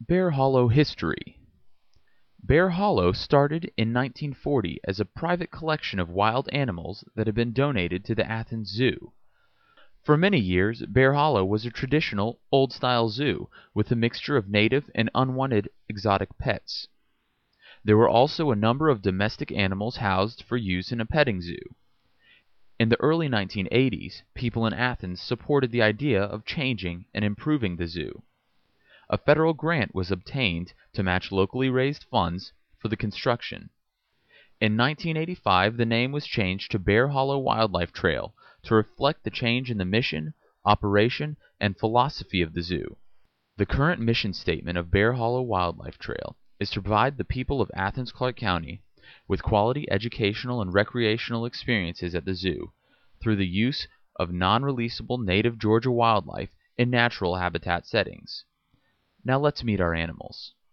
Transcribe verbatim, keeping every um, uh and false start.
Bear Hollow history. Bear Hollow started in nineteen forty as a private collection of wild animals that had been donated to the Athens Zoo. For many years, Bear Hollow was a traditional, old-style zoo with a mixture of native and unwanted exotic pets. There were also a number of domestic animals housed for use in a petting zoo. In the early nineteen eighties, people in Athens supported the idea of changing and improving the zoo. A federal grant was obtained to match locally raised funds for the construction. In nineteen eighty-five, the name was changed to Bear Hollow Wildlife Trail to reflect the change in the mission, operation, and philosophy of the zoo. The current mission statement of Bear Hollow Wildlife Trail is to provide the people of Athens-Clarke County with quality educational and recreational experiences at the zoo through the use of non-releasable native Georgia wildlife in natural habitat settings. Now let's meet our animals.